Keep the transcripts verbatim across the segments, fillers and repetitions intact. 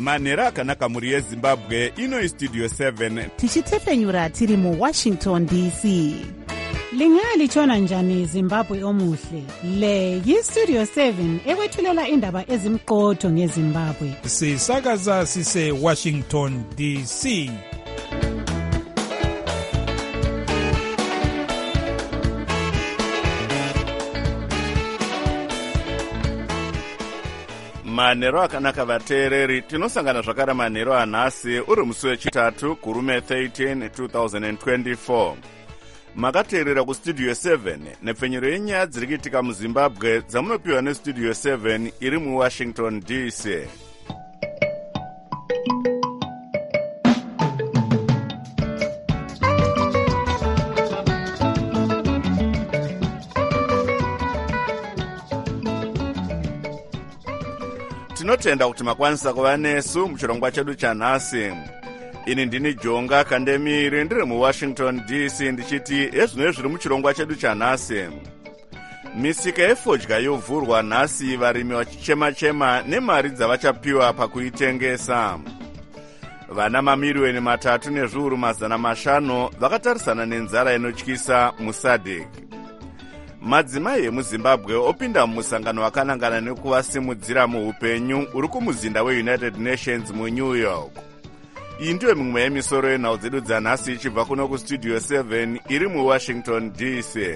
manhero akanaka mhuri yezimbabwe. Ino istudio seven tichitefenyura tiri muwashington D C. Lingalitshona njani Zimbabwe omuhle? Le yistudio seven ekwethulela indaba ezimqotho ngeZimbabwe. Sisakaza sise Washington D C. manhero akanaka vateereri, tinosangana zvakare manhero anhasi uri musi wechitatu kurume thirteen twenty twenty-four. Makateerera kustudio seven nepfenyero yenyaya dziri kuitika muzimbabwe dzamunopiwa nestudio seven iri muwashington D C. Tinotenda kuti makwanisa kuva nesu muchirongwa chedu chanhasi. Ini ndini Jonga Kandemiri ndiri muWashington D C ndichiti ezvino zviri muchirongwa chedu chanhasi. Misika yefodya yovhurwa nhasi, varimi vachichema-chema nemari dzavachapiwa pakuitengesa. Vana mamiliyoni matatu nezviuru mazana mashanu vakatarisana nenzara inotyisa muSADC. Madzimai emuZimbabwe opinda mumusangano wakanangana nekuvasimudzira muupenyu uri kumuzinda weUnited Nations muNew York. Iyi ndiyo mimwe yemisoro yenhau dzedu dzanhasi ichibva kuno kustudio seven iri muWashington D C.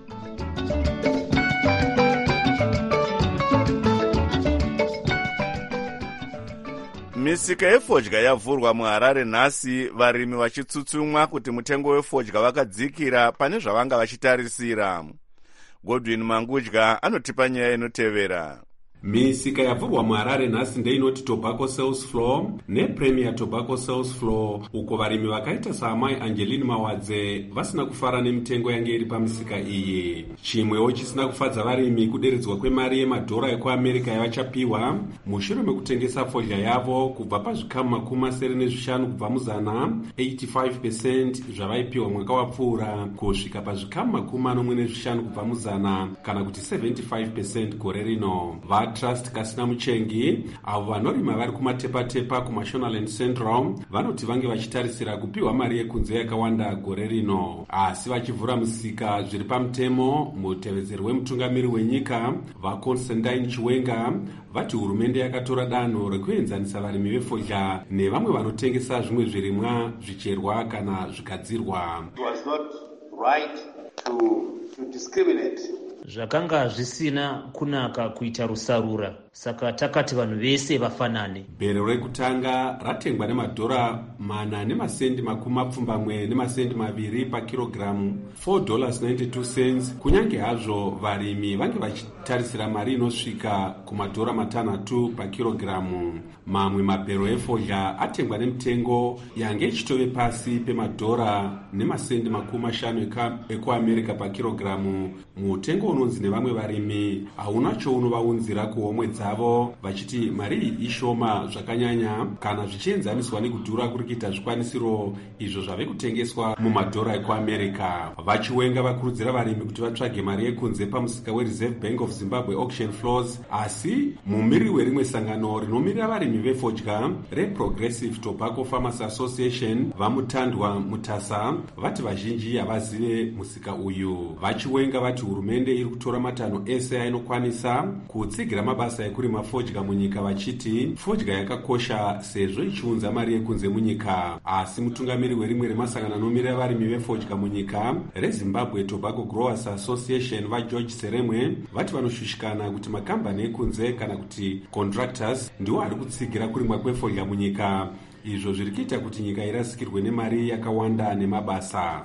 Misika yefodya yavhurwa muHarare nhasi, varimi vachitsutsumwa kuti mutengo wefodya wakadzikira pane zvavanga vachitarisira. Godwin Mangudya anotipa nyaya inotevera. Misika yavhurwa muHarare nhasi ndeinoti Tobacco Sales Floor nePremier Tobacco Sales Floor, uko varimi vakaita saamai Angeline Mawadze vasina kufara nemitengo yange iri pamisika iyi. Chimwewo chisina kufadza varimi kuderedzwa kwemari yemadhora ekuAmerica yavachapiwa mushure mekutengesa fodya yavo kubva pazvikamu makumi masere nezvishanu kubva muzana eighty-five percent zvavaipiwa mwaka wapfuura kusvika pazvikamu makumi manomwe nezvishanu kubva muzana kana kuti seventy-five percent gore rino. Trust Kasina Muchengi avo vanorima vari kumatepa-tepa kuMashonaland Central vanoti vange vachitarisira kupiwa mari yekunze yakawanda gore rino, asi vachivhura musika zviri pamutemo. Mutevedzeri wemutungamiri wenyika vaConstantine Chiwenga vati hurumende yakatora danho rekuenzanisa varimi vefodya nevamwe vanotengesa zvimwe zvirimwa zvicherwa kana zvikadzirwa. It was not right to, to discriminate. Zvakanga zvisina kunaka kuita rusarura, saka takati vanhu vese vafanane. Bhero rekutanga ratengwa nemadhora mana nemasendi makumi mapfumbamwe nemasendi maviri pakirogiramu, four dollars ninety-two cents, kunyange hazvo varimi vange vachitarisira mari inosvika kumadhora matanhatu pakirogiramu. Mamwe mabhero efodya atengwa nemitengo yange ichitove pasi pemadhora nemasendi makumi mashanu ekuAmerica pakirogiramu. Mutengo unonzi nevamwe varimi hauna chounovaunzira kuhomwe dzavo, vachiti mari iyi ishoma zvakanyanya kana zvichienzaniswa nekudhura kuri kuita zvikwanisiro izvo zvave kutengeswa mumadhora ekuAmerica. Vachiwenga vakurudzira varimi kuti vatsvage mari yekunze pamusika weReserve Bank of Zimbabwe auction floors, asi mumiriri werimwe sangano rinomirira varimi vefodya reProgressive Tobacco Farmers Association vamutandwa Mutasa vati vazhinji havazive musika uyu. Vachiwenga vati hurumende iri kutora matanho ese ainokwanisa kutsigira mabasa ekurima fodya munyika, vachiti fodya yakakosha sezvo ichiunza mari yekunze munyika. Asi mutungamiri werimwe remasangano anomirira varimi vefodya munyika reZimbabwe Tobacco Growers Association vaGeorge Seremwe vati vanoshushikana kuti makambani ekunze kana kuti contractors ndiwo ari kutsigira kurimwa kwefodya munyika, izvo zviri kuita kuti nyika irasikirwe nemari yakawanda nemabasa.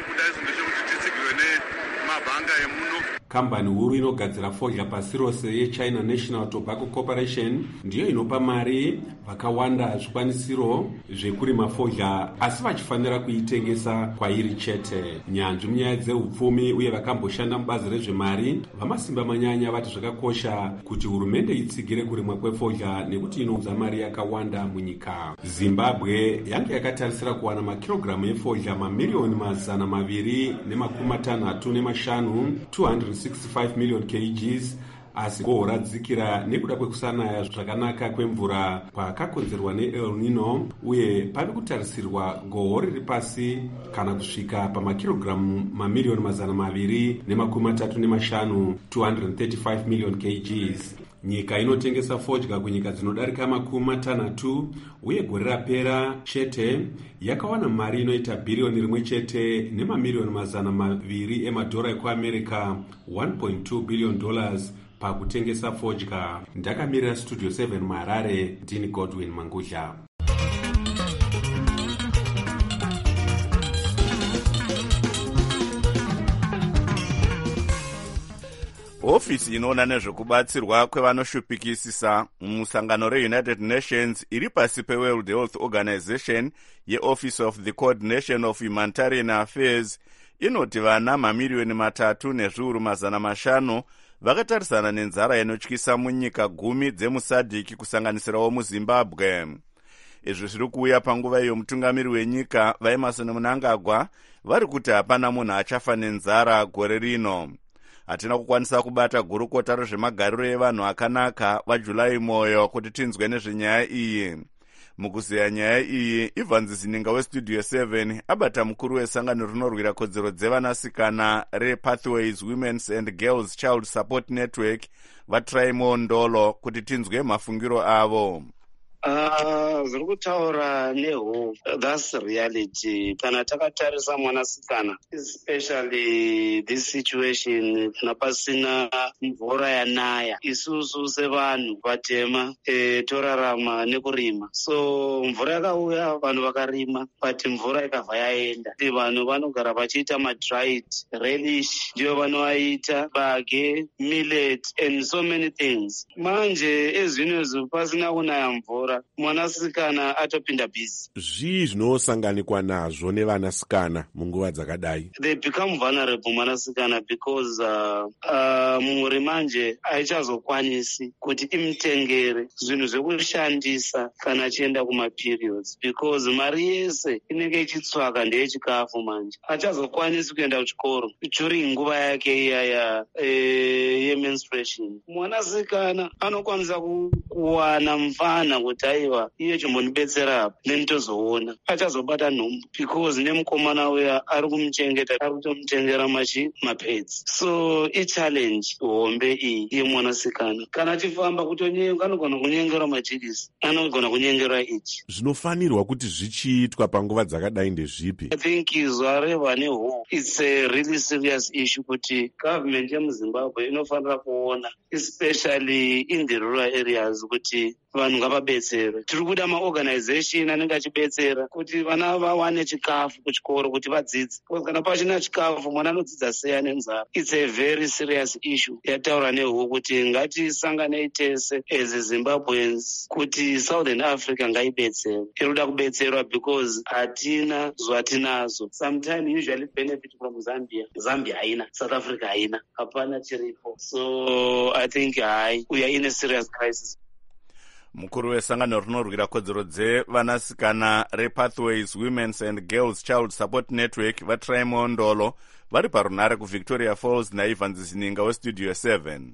Kambani huru inogadzira fodya pasi rose yeChina National Tobacco Corporation ndiyo inopa mari vakawanda zvikwanisiro zvekurima fodya, asi vachifanira kuitengesa kwairi chete. Nyanzvi munyaya dzeupfumi uye vakamboshanda mubazi rezvemari vamasimba manyanya vati zvakakosha kuti hurumende itsigire kurimwa kwefodya nekuti inoudza mari yakawanda munyika. Zimbabwe yange yakatarisira kuwana makirogiramu efodya mamiliyoni mazana maviri nemakumi matanhatu nemashanu two hundred sixty-five million kilograms, asi kohoradzikira nekuda kwekusanaya zvakanaka kwemvura kwakakonzerwa neEl Nino, uye pari kutarisirwa gohwo riri pasi kana kusvika pamakirogiramu mamiriyoni mazana maviri nemakumi matatu nemashanu two hundred thirty-five million kgs. Nyika inotengesa fodya kunyika dzinodarika makumi matanhatu, uye gore rapera chete yakawana mari inoita bhiriyoni rimwe chete nemamiriyoni mazana maviri emadhora ekuamerica one point two billion dollars pakutengesa fodya. Ndakamirira studio seven muHarare, ndini Godwin Mangudla. Ofisi inoona nezvekubatsirwa kwevanoshupikisisa musangano reUnited Nations iri pasi peWorld Health Organization yeOffice of the Coordination of Humanitarian Affairs inoti vana mamiriyoni matatu nezviuru mazana mashanu vakatarisana nenzara inotyisa munyika gumi dzemusadhiki kusanganisirawo muZimbabwe. Izvi zviri kuuya panguva iyo mutungamiri wenyika vaEmmerson Mnangagwa vari kuti hapana munhu achafa nenzara gore rino. Hatina kukwanisa kubata gurukota rezvemagariro evanhu akanaka vaJulai Moyo kuti tinzwe nezvenyaya iyi. Mukuzeya nyaya iyi, Ivan Zininga weStudio seven abata mukuru wesangano rinorwira kodzero dzevanasikana rePathways Women's and Girls Child Support Network vaTraimo Ndolo kuti tinzwe mafungiro avo. Uh, zviri kutaura nehope, that's reality. Kana takatarisa mwanasikana, especially this situation, napasina mvura yanaya, isusu sevanhu vatema e, torarama nekurima. So mvura yakauya, vanhu vakarima, but mvura ikabva yaenda. Vanhu vanogara vachiita madried relish, ndiyo vanoaita bage, millet and so many things. Manje ezvinezvi pasina kunaya mvura, mwanasikana atopinda busy. Zvii zvinosanganikwa nazvo nevanasikana munguva dzakadai? They become vulnerable mwanasikana because uh, uh, mumuri manje aichazokwanisi kuti imutengere zvinhu zvekushandisa kana achienda kumaperiods, because mari yese inenge ichitsvaka ndeyechikafu manje. Achazokwanisi kuenda kuchikoro during nguva yake iyaya e, yemenstruation. Mwanasikana anokwanisa kuwana mfana kuti aiwa iye chimbondibetsera apa nenditozoona, achazobata nhumbu because nemukomana uya ari kumuchengeta, ari kutomutengera machi mapedzi. So ichallenge hombe iyi yemwanasikana. Kana achifamba kutonyenga anogona kunyengera machidisi, anogona kunyengera ichi. Zvinofanirwa kuti zvichiitwa panguva dzakadai ndezvipi? I think izwa reva nehope, it's a really serious issue kuti government yemuZimbabwe inofanira kuona, especially in the rural areas, kuti vanhu ngavabetserwe. Tiri kuda maorganization anenge achibetsera kuti vana vawane chikafu kuchikoro kuti vadzidze. Kana pachina chikafu mwana anodzidza sei ane nzara? It's a very serious issue. Yataura nehuku kuti ngatisanganei tese as Zimbabweans kuti Southern Africa ngaibetserwe. Inoda kubetserwa because hatina zvatinazo. Sometimes usually benefit from Zambia. Zambia haina, South Africa haina, hapana chiripo. So I think hai, we are in a serious crisis. Mukuru wesangano rinorwira kodzero dzevanasikana rePathways Women's and Girls Child Support Network vaTraimo Ndolo vari parunare kuVictoria Falls naIvan Zininga weStudio seven.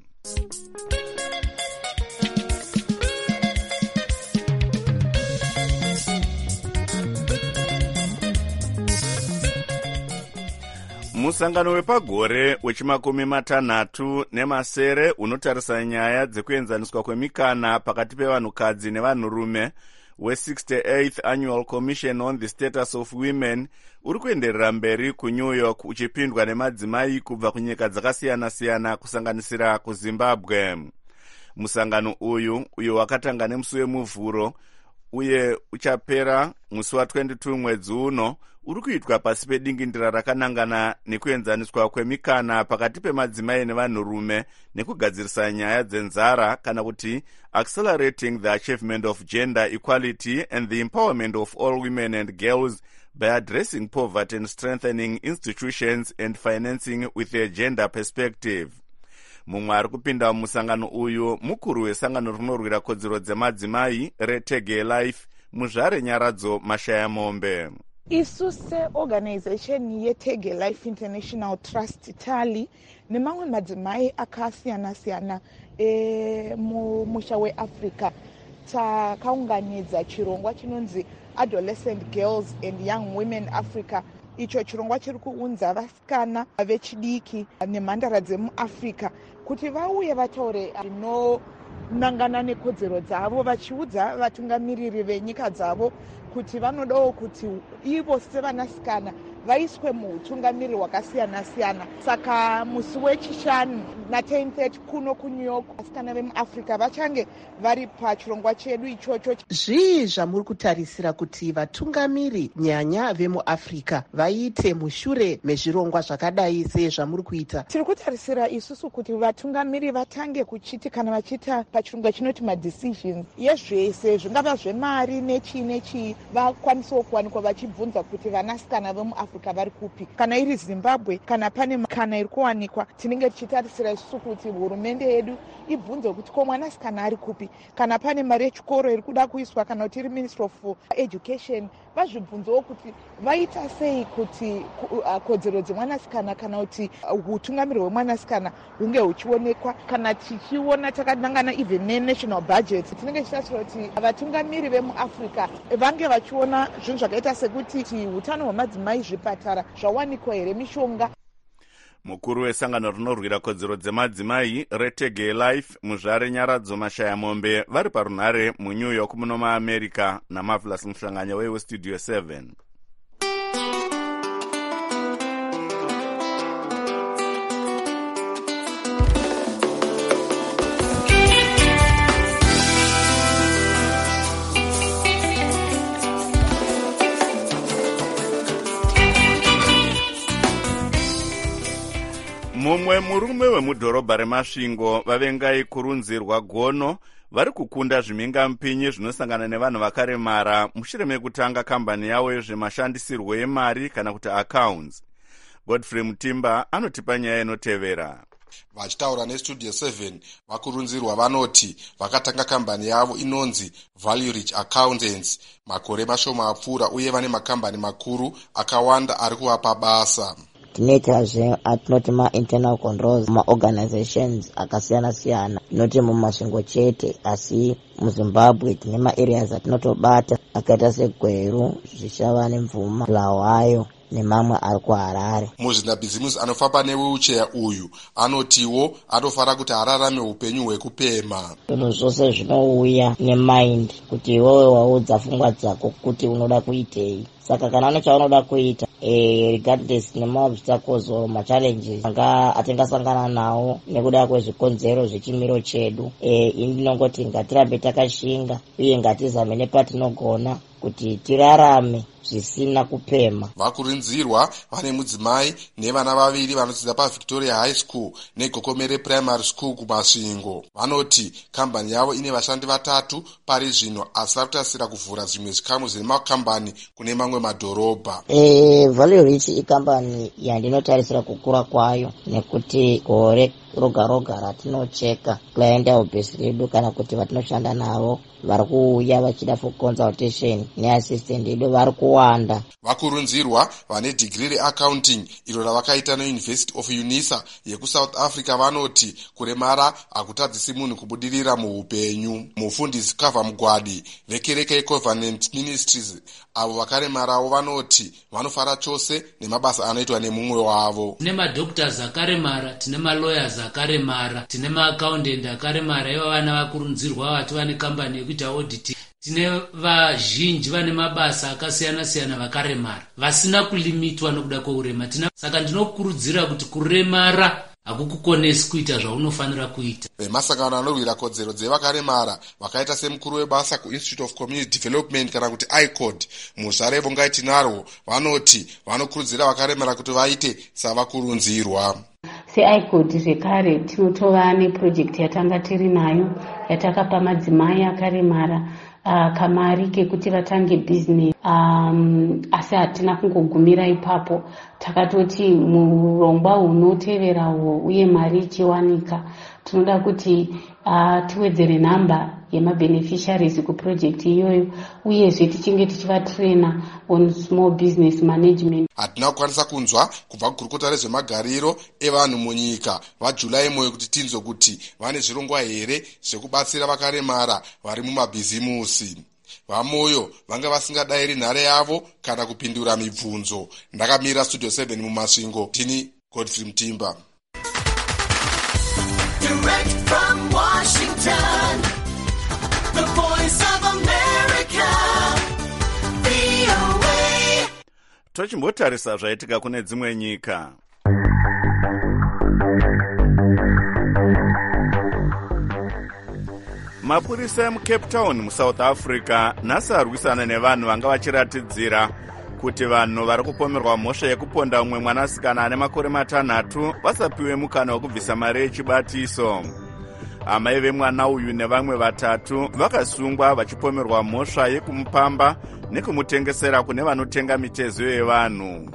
Musangano wepagore wechimakumi matanhatu nemasere unotarisa nyaya dzekuenzaniswa kwemikana pakati pevanhukadzi nevanhurume we-sixty-eighth Annual Commission on the Status of Women uri kuenderera mberi kuNew York uchipindwa nemadzimai kubva kunyika dzakasiyana-siyana kusanganisira kuZimbabwe. Musangano uyu uyo wakatanga nemusi wemuvhuro uye uchapera musi wa-twenty-two mwedzi uno uri kuitwa pasi pedingindira rakanangana nekuenzaniswa kwemikana pakati pemadzimai nevanhurume nekugadzirisa nyaya dzenzara kana kuti accelerating the achievement of gender equality and the empowerment of all women and girls by addressing poverty and strengthening institutions and financing with a gender perspective. Mumwe ari kupinda mumusangano uyu mukuru wesangano rinorwira kodzero dzemadzimai reTege Life muzvare Nyaradzo Mashaya Mombe. isu seorganization yeTege Life International Trust tali nemamwe madzimai akasiyana-siyana emusha weAfrica takaunganidza chirongwa chinonzi Adolescent Girls and Young Women Africa. Icho chirongwa chiri kuunza vasikana vechidiki nemhandara dzemuAfrica kuti vauye vataure zvinonangana nekodzero dzavo, vachiudza vatungamiriri venyika dzavo kuti vanodawo kuti ivo sevanasikana vaiswe muutungamiri hwakasiyana-siyana. Saka musi wechishanu na10 thirty kuno kuNew York vasikana vemuAfrica vachange vari pachirongwa chedu ichocho. Zvii zvamuri kutarisira kuti vatungamiri nyanya vemuAfrica vaite mushure mezvirongwa zvakadai sezvamuri kuita? Tiri kutarisira isusu kuti vatungamiri vatange kuchiti kana vachiita pachirongwa chinoti madecisions yezvese zvingava zvemari nechi nechi vakwanisawo kuwanikwa vachibvunza kuti vanasikana vemuAfrica vari kupi. Kana iri Zimbabwe, kana pane kana iri kuwanikwa, tinenge tichitarisira isusu kuti hurumende yedu ibvunze kuti ko mwanasikana ari kupi. Kana pane mari yechikoro iri kuda kuiswa, kana kuti iri Ministry of Education, vazvibvunzewo kuti vaita sei kuti kodzero dzemwanasikana kana kuti utungamiri hwemwanasikana hunge huchionekwa. Kana tichiona takanangana even nenational budget, tinenge tichitarisira kuti vatungamiri vemuAfrica vange vachiona zvinhu zvakaita sekuti utano hwemadzimai, zvipatara zvawanikwa here, mishonga. Mukuru wesangano rinorwira kodzero dzemadzimai reTege Life muzvare Nyaradzo Mashaya Mombe vari parunhare muNew York muno muAmerica naMarvelous Mushanganyo weStudio seven. Mumwe murume wemudhorobha reMasvingo vavengai kurunzirwa gono vari kukunda zvimhingamupinyi zvinosangana nevanhu vakaremara mushure mekutanga kambani yavo yezvemashandisirwo emari kana kuti accounts. Godfrey Mutimba anotipa nyaya inotevera. Vachitaura neStudio seven vakurunzirwa vanoti vakatanga kambani yavo inonzi Value Rich Accountants makore mashoma apfuura uye vane makambani makuru akawanda ari kuvapa basa. Tinoitazve atinoti ma-internal controls ma-organizations akasiyana-siyana, tinoti mumasvingo chete, asi muZimbabwe tine ma-areas atinotobata akaita seGweru, Zvishava neMvuma, Bulawayo nemamwe ari kuHarare. Muzvinabhizimusi anofamba newheelchair uyu anotiwo anofara kuti ararame upenyu hwekupema. Zvinhu zvose zvinouya nemind kuti iwewe waudza pfungwa dzako kuti unoda kuitei. Saka kana une chaunoda kuita eh regardless nemabvitakozo or machallenges anga atingasangana nawo nekuda kwezvikonzero zvechimiro chedu, eh indinongoti ngatirambe takashinga uye ngatizame nepatinogona kuti tirarame zvisina kupema. Vakurinzirwa vane mudzimai nevana vaviri vanodzidza paVictoria High School neGokomere Primary School kuMasvingo. Vanoti kambani yavo ine vashandi vatatu pari zvino, asi vari kutasira kuvhura zvimwe zvikamu zvemakambani kune mamwe madhorobha. Eh Value Rich ikambani yandinotarisira kukura kwayo nekuti gore roga roga ratinocheka client yavo base redu kana kuti vatinoshanda navo vari kuuya vachida for consultation neassistant yedu vari kuwanda. Vakurunzirwa vane degree reaccounting iro ravakaita neUniversity of UNISA yekuSouth Africa vanoti kuremara hakutadzisi munhu kubudirira muupenyu. Mufundisi Kava Mugwadi vekereke yeCovenant Ministries avo vakaremarawo vanoti vanofara chose nemabasa anoitwa nemumwe wavo. Tine madoctors akaremara, tine malawyers akaremara, tine maaccountant akaremara, ivo vana vakurunzirwa vati vane kambani yekuita audit. Tine vazhinji vane mabasa akasiyana-siyana vakaremara vasina kulimitwa nokuda kweurema. Saka ndinokurudzira kuti kuremara hakukukonesi kuita zvaunofanira kuita. Vemasangano anorwira kodzero dzevakaremara vakaita semukuru webasa kuInstitute of Community Development kana kuti I C O D muzvare Vongai Tinarwo vanoti vanokurudzira vakaremara kuti vaite savakurunzirwa. Se-I C O D zvekare tinotova neprojekti yatanga tiri nayo yatakapa madzimai akaremara uh, kamari kekuti vatange business, um, asi hatina kungogumira ipapo. takatoti murongwa unoteverawo uye mari ichiwanika tinoda kuti uh, tiwedzere nhamba yemabeneficiaries kuprojekti iyoyo uyezve tichinge tichivatraina on small business management. hatina kukwanisa kunzwa kubva kukurukota rezvemagariro evanhu munyika vajulai moyo kuti tinzwe kuti vane zvirongwa here zvekubatsira vakaremara vari mumabhizimusi. vamoyo vanga vasingadayiri nhare yavo kana kupindura mibvunzo. ndakamira studio seven mumasvingo. tini Godfrey Mtimba. Direct from Washington, the voice of America, V O A. tochimbotarisa zvaitika kune dzimwe nyika. mapurisa emucape town muSouth Africa nhasi arwisana nevanhu vanga vachiratidzira kuti vanhu vari kupomerwa mhosva yekuponda umwe mwanasikana ane makore matanhatu vasapiwe mukana wekubvisa mari yechibatiso. amai vemwana uyu nevamwe vatatu vakasungwa vachipomerwa mhosva yekumupamba nekumutengesera kune vanotenga mitezo yevanhu.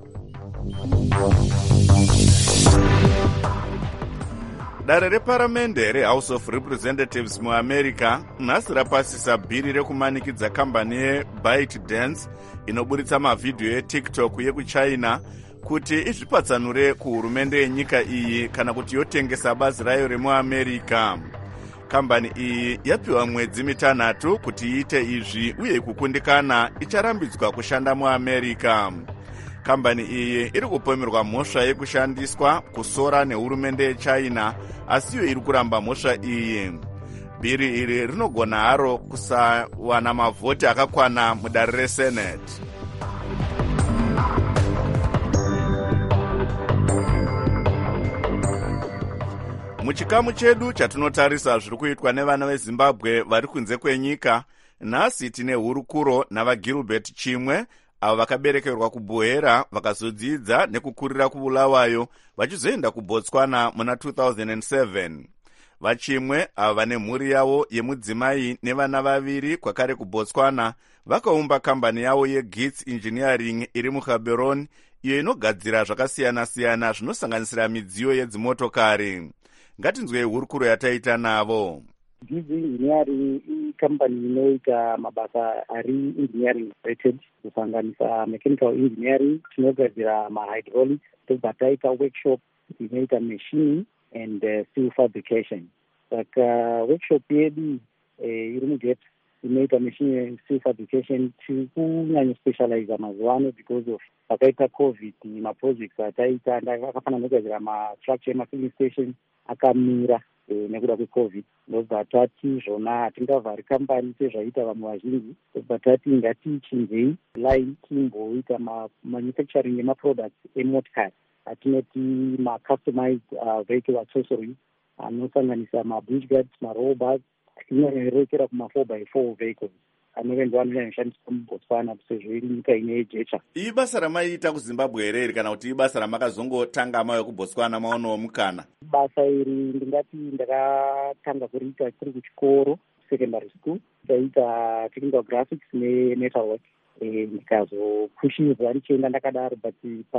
dare reparamende rehouse of representatives muamerica nhasi rapasisa bhiri rekumanikidza kambani yeBytedance inoburitsa mavhidhiyo etiktok yekuchina kuti izvipatsanure kuhurumende yenyika iyi kana kuti yotengesa bazi rayo remuamerica. kambani iyi yapiwa mwedzi mitanhatu kuti iite izvi uye kukundikana icharambidzwa kushanda muamerica. kambani iyi iri kupomerwa mhosva yekushandiswa kusora nehurumende yechina asiyo iri kuramba mhosva iyi. bhiri iri rinogona haro kusawana mavhoti akakwana mudare resenate. muchikamu chedu chatinotarisa zviri kuitwa nevana vezimbabwe vari kunze kwenyika, nhasi tine hurukuro navagilbert Chimwe avo vakaberekerwa kuBuhera vakazodzidza nekukurira kuBulawayo vachizoenda kuBotswana muna two thousand seven. vachimwe avo vane mhuri yavo yemudzimai nevana vaviri kwakare kuBotswana vakaumba kambani yavo yeGits Engineering iri muGaborone iyo inogadzira zvakasiyana-siyana zvinosanganisira midziyo yedzimotokari. ngatinzwei hurukuro yataita navo. Gits Engineering ikambani inoita mabasa ari engineering related kusanganisa mechanical engineering, tinogadzira mahydraulics, tobva taita workshop inoita machining and uh, steel fabrication. Saka workshop yedu eh, iri mugate inoita machining and steel fabrication tiri kunyanya specialize mazuano because of pakaita covid maprojects ataita ndakafana nogadzira mastructure emafilling station akamira e, nekuda kwecovid. ndobva tati zvona hatingavhari kambani sezvaita vamwe vazhinji, ndobva tati ngatichinzei line timboita manufacturing emaproducts emotikari atinoti macustomized uh, vehicle accessories anosanganisa mabush guards, marobas atinyanyarekera kuma four by four vehicles anove anoyanoshandiswa muBotswana sezvo iri nyika ine jecha. iyi basa ramaiita kuZimbabwe here kana kuti ibasa ramakazongotanga mayo kuBotswana maonawo mukana? basa iri ndingati ndakatanga kuriita kuri kuchikoro secondary school, ndaita technical graphics nemetalwork. e, ndikazopushirwa ndichienda ndakadaro, but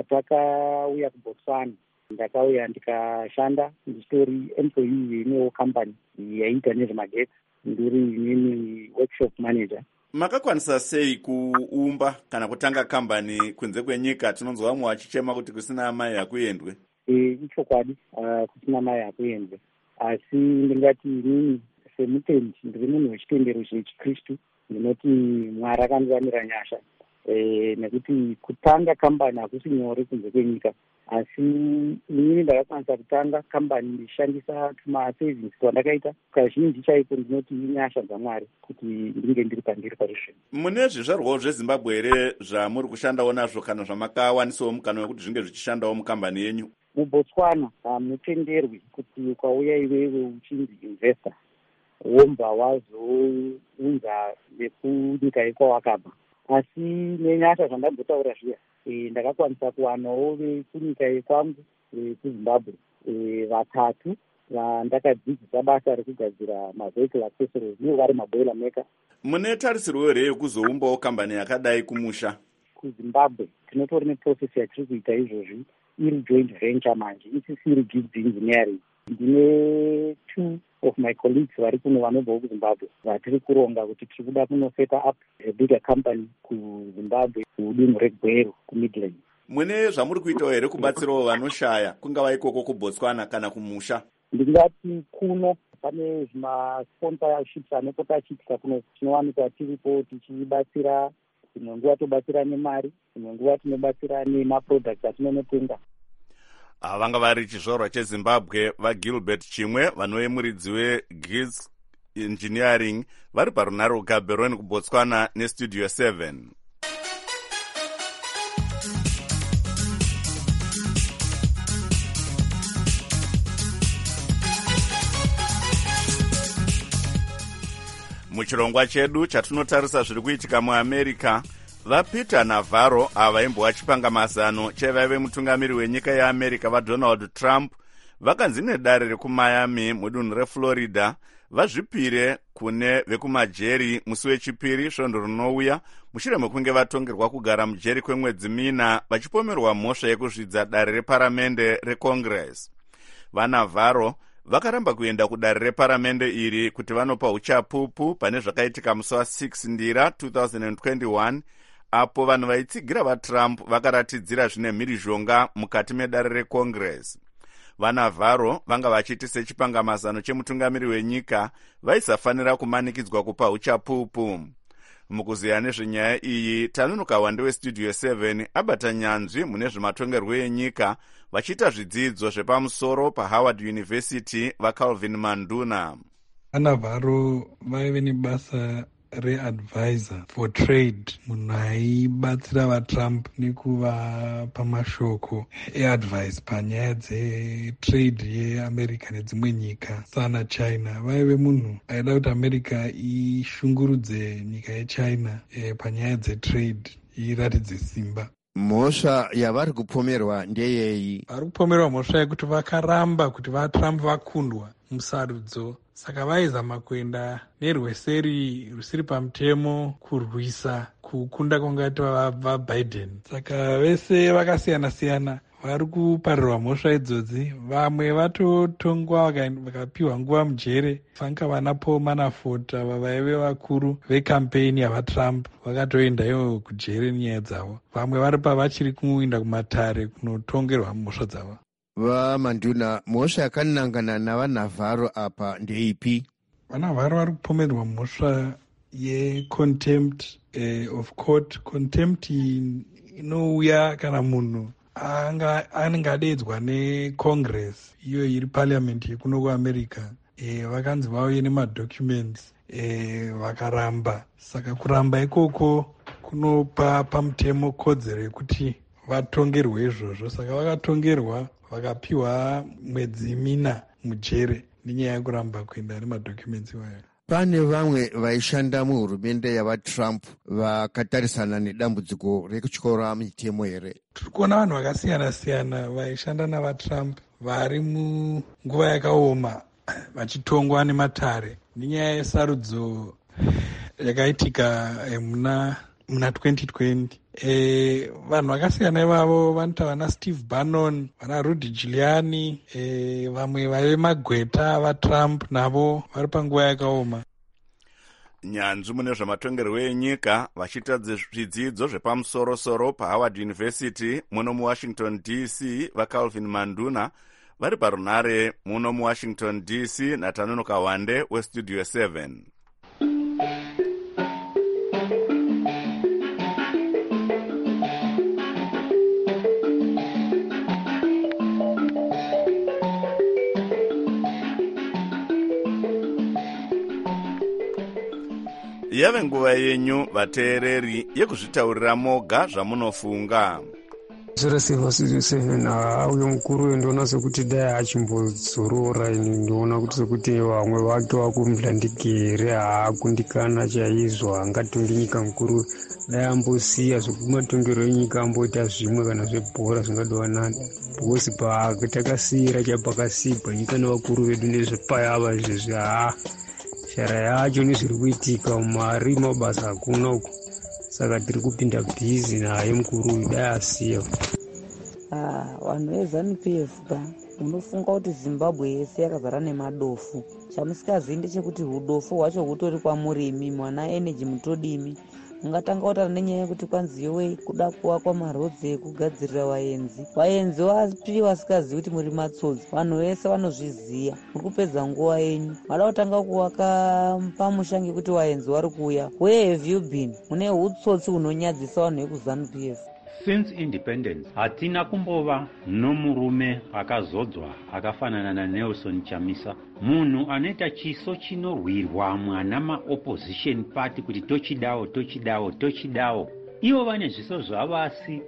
patakauya kuBotswana ndakauya ndikashanda ndichitori employee yeimwewo company yaiita nezvemagetsi, ndiri inini workshop manager. makakwanisa sei kuumba kana kutanga kambani kunze kwenyika? tinonzwa vamwe vachichema kuti kusina amai hakuendwe. e, ichokwadi uh, kusina amai hakuendwe, asi ndingati inini semutendi ndiri munhu wechitendero chechikristu, ndinoti Mwari akandiwanira nyasha e, nekuti kutanga kambani hakusi nyore kunze kwenyika, asi inini ndakakwanisa kutanga kambani ndichishandisa tumasavings twandakaita kazhinji chaiko. ndinoti inyasha dzaMwari kuti ndinge ndiri pandiri parizvino. mune zvizvarwawo zveZimbabwe here zvamuri kushandawo nazvo kana zvamakawanisawo mukana wekuti zvinge zvichishandawo mukambani yenyu? muBotswana hamutenderwi kuti ukauya iwewe uchinzi investor womba wazounza vekunyika yekwawakabva, asi nenyasha zvandambotaura zviya e, ndakakwanisa kuwanawo vekunyika yekwangu vekuZimbabwe e, vatatu vandakadzidzisa basa rekugadzira mavehicle accessories, ivo vari maboiler maker. mune tarisirwo here yekuzoumbawo kambani yakadai kumusha? kuzimbabwe tinotori neprocess yatiri kuita izvozvi iri joint venture manje isisiri gigs engineering. Ndine two of my colleagues vari kuno vanobvawo kuzimbabwe vatiri kuronga kuti tiri kuda kunoseta up a bigger company kuzimbabwe kudunhu regweru kumidland. Mune zvamuri kuitawo here kubatsirawo vanoshaya kungava ikoko kubotswana kana kumusha? Ndingati kuno pane zvimasponsorships anopota achiitika kuno tinowanikwa tiripo tichibatsira, imwe nguva tobatsira nemari, imwe nguva tinobatsira nemaproducts atinonotenga. Ava vanga vari chizvarwa chezimbabwe vaGilbert Chimwe vanoyemuridzi weGigs Engineering vari parunare Gaborone kubotswana nestudio seven. Muchirongwa chedu chatinotarisa zviri kuitika muAmerica, vaPeter Navarro ava vaimbova chipangamazano chevaive mutungamiri wenyika yeAmerica vaDonald Trump vakanzi nedare rekuMiami mudunhu reFlorida vazvipire kune vekumajeri musi wechipiri svondo rinouya mushure mekunge vatongerwa kugara mujeri kwemwedzi mina vachipomerwa mhosva yekuzvidza dare reparamende reCongress. VaNavarro vakaramba kuenda kudare reparamende iri kuti vanopa uchapupu pane zvakaitika musi wa-six ndira two thousand twenty-one apo vanhu vaitsigira vaTrump vakaratidzira zvine mhirizhonga mukati medare reCongress. VaNavarro vanga vachiti sechipangamazano chemutungamiri wenyika vaisafanira kumanikidzwa kupa uchapupu. Mukuziya nezvenyaya iyi tanonoka wande westudio seven abata nyanzvi mune zvematongerwo enyika vachiita zvidzidzo zvepamusoro paHoward University vaCalvin Manduna. VaNavarro vaive nebasa readvisor for trade, munhu aibatsira vaTrump nekuvapa mashoko eadvice panyaya dzetrade yeAmerica nedzimwe nyika sana China. Vaive munhu aida kuti America ishungurudze nyika yeChina e, panyaya dzetrade iratidze simba. Mhosva yavari kupomerwa ndeyei? Vari kupomerwa mhosva yekuti vakaramba kuti vaTrump vakundwa musarudzo, saka vaizama kuenda nerweseri rusiri pamutemo kurwisa kukunda kwangati vaBiden. Saka vese vakasiyana-siyana vari kuparirwa mhosva idzodzi. Vamwe vatotongwa vakapiwa nguva mujere, vanga vana Paul Manafort ava vaive vakuru vekampeni yavaTrump vakatoenda ivo kujere nyaya dzavo. Vamwe vari pavachiri kuenda kumatare kunotongerwa mhosva dzavo. VaManduna, mhosva yakanangana navaNavarro apa ndeipi? VaNavarro vari kupomerwa mhosva yecontempt eh, of court. Contempt inouya kana munhu anenge adeedzwa neCongress, iyo iri parliament yekuno kuAmerica. E, vakanzi vauye nemadocuments e, vakaramba. Saka kuramba ikoko kunopa pamutemo kodzero yekuti vatongerwe izvozvo. Saka vakatongerwa vakapiwa mwedzi mina mujere nenyaya yekuramba kuenda nemadocuments iwayo. Pane vamwe vaishanda muhurumende yavaTrump vakatarisana nedambudziko rekutyora mitemo here? Tiri kuona vanhu vakasiyana-siyana vaishanda navaTrump vari munguva yakaoma vachitongwa nematare nenyaya yesarudzo yakaitika muna muna twenty twenty. E, vanhu vakasiyana ivavo vanota vana Steve Bannon, vana Rudy Giuliani, e, vamwe vaive magweta vaTrump navo vari panguva yakaoma. Nyanzvi mune zvematongerwo enyika vachiita zvidzidzo zvepamusoro-soro paHoward University muno muWashington D C vaCalvin Manduna vari parunare muno muWashington D C natanonoka wande westudio seven. Yave nguva yenyu vateereri yekuzvitaurira moga zvamunofunga. zero seven studio seven uyo mukuru ndoona sekuti dai achimbodzorora. Ini ndoona kuti sekuti vamwe vake vakumhlandikire haakundikana chaizwa angatonge nyika mukuru dai ambosiya zvekumatongero enyika amboita zvimwe kana zvebhora zvingadovanana bhosi patakasiyira chapakasibwa nyika nevakuru vedu nezvepayava izvezvi haa shara yacho nezviri kuitika mari mabasa hakuna uku. saka tiri kupinda bhizi naye mukuru uyu dai asiya. Vanhu veZANU P F ka unofunga kuti Zimbabwe yese yakazara nemadofu. Chamusingazivi ndechekuti udofu hwacho hutori kwamurimi, mwana energy mutodimi. Ungatanga kutaura nenyaya yekuti kwanzi yowe kuda kuvakwa marodzi ekugadzirira vaenzi. Vaenzi vapi vasingazivi kuti muri matsotsi. Vanhu vese vanozviziva. Muri kupedza nguva yenyu. Mada kutanga kuvaka pamusha ngekuti vaenzi vari kuuya. Where have you been? Mune hutsotsi hunonyadzisa vanhu vekuZANU P F. Since independence hatina kumbova nomurume akazodzwa akafanana naNelson Chamisa, munhu anoita chiso chinorwirwa mwana maopposition party kuti tochidawo tochidawo tochidawo. Ivo vane zviso zvavasi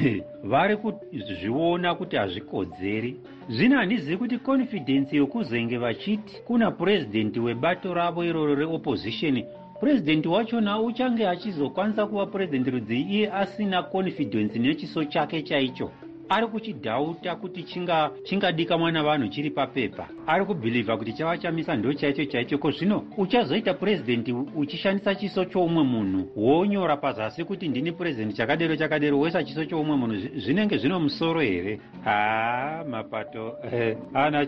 vari kuzviona kuti hazvikodzeri. Zvino handizivi kuti confidence yokuzenge vachiti kuna president webato ravo iroro reopposition, president wachona uchange achizokwanisa kuva president rudzi iye asina confidence nechiso chake chaicho. Ari kuchidhauta kuti chinga chingadika mwana vanhu chiri papepa. Ari kubhilivha kuti chava Chamisa ndo chaicho chaicho. Ko zvino uchazoita president uchishandisa chiso choumwe munhu, wonyora pazasi kuti ndini president chakadero chakadero, wesa chiso choumwe munhu, zvinenge zvino musoro here? Ah, mapato eh, ana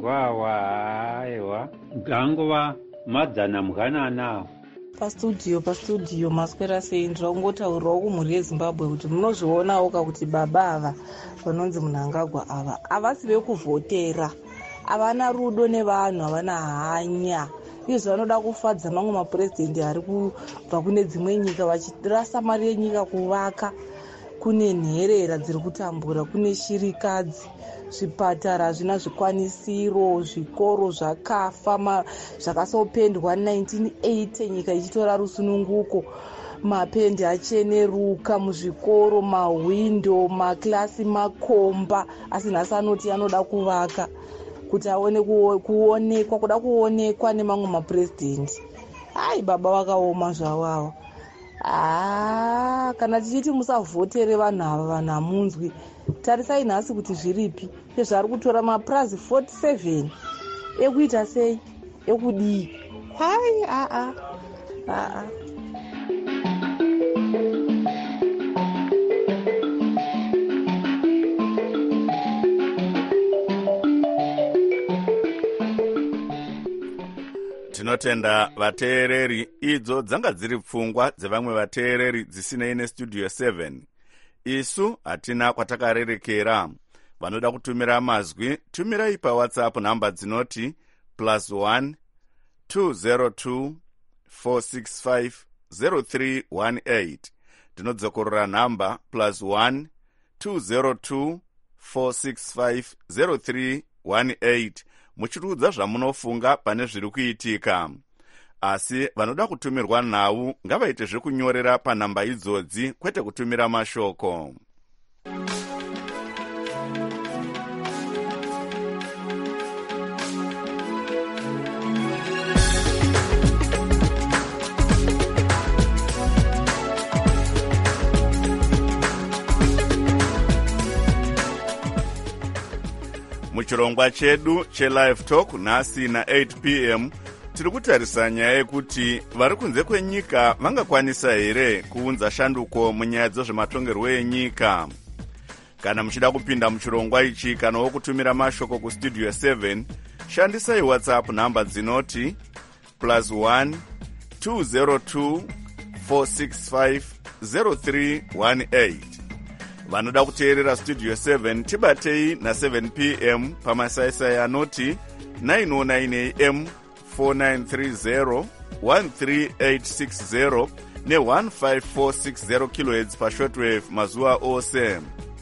chavangwawa aiwa gangova madzana mughanana. Pastudio pastudio maswera sei, ndira kungotaurirawo kumhuri yeZimbabwe kuti munozvionawo ka kuti baba ava vanonzi Mnangagwa ava havasi vekuvhotera, havana rudo nevanhu, havana hanya. Izvo vanoda kufadza mamwe mapurezidendi ari kubva kune dzimwe nyika vachirasa mari yenyika kuvaka. Kune nherera dziri kutambura, kune shirikadzi, zvipatara hazvina zvikwanisiro, zvikoro zvakafa zvakasopendwa nineteen eighty nyika ichitora rusununguko, mapendi acheneruka muzvikoro, mahwindo, makilasi makomba, asi nhasi anoti anoda kuvaka kuti aone kuonekwa, kuda kuonekwa nemamwe mapurezidendi. Ai baba vakaoma zvavavo. Ah, kana tichiti musavhotere vanhu ava, vanhu hamunzwi. Tarisai nhasi kuti zviripi, sezvari kutora mapurazi forty-seven ekuita sei, ekudii. Kwai a a a a tinotenda vateereri. Idzo dzanga dziri pfungwa dzevamwe vateereri dzisinei nestudio seven. Isu hatina kwatakarerekera. Vanoda kutumira mazwi, tumirai paWhatsApp namba dzinoti plus one two zero two four six five zero three one eight. Tinodzokorora namba plus one two zero two four six five zero three one eight. Muchirudza zvamunofunga pane zviri kuitika. Asi vanoda kutumirwa nhau ngavaite zvekunyorera panhamba idzodzi, kwete kutumira mashoko. Muchirongwa chedu chelive talk nhasi na eight p m tiri kutarisa nyaya yekuti vari kunze kwenyika vangakwanisa here kuunza shanduko munyaya dzezvematongerwo enyika. Kana muchida kupinda muchirongwa ichi kana wokutumira mashoko kustudio seven, shandisai WhatsApp namba dzinoti plus one two zero two four six five zero three one eight. Vanoda kuteerera studio seven tibatei na seven p m pamasaisai anoti nine oh nine a m four nine three zero one three eight six zero ne one five four six zero kilohertz pa shortwave mazuva ose.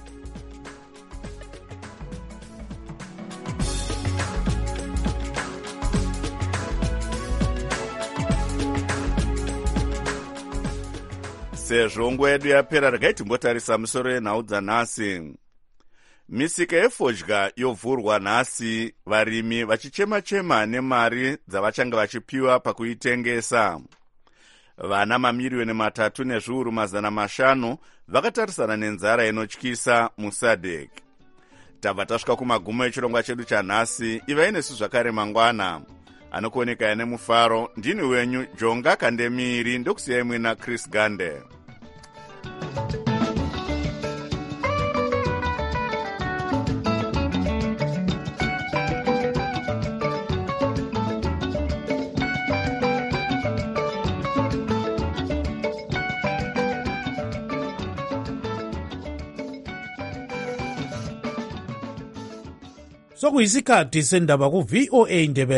Sezvo nguva yedu yapera, regai timbotarisa musoro yenhau dzanhasi. Misika yefodya yovhurwa nhasi, varimi vachichema-chema nemari dzavachange vachipiwa pakuitengesa. Vana mamiriyoni matatu nezviuru mazana mashanu vakatarisana nenzara inotyisa musadek. Tabva tasvika kumagumo echirongwa chedu chanhasi. Ivai nesu zvakare mangwana. Anokuoneka ine mufaro, ndini wenyu Jonga Kandemiri, ndokusiyai mwina Chris Gande. sokuyisikhathi sendaba ku-V O A Ndebele.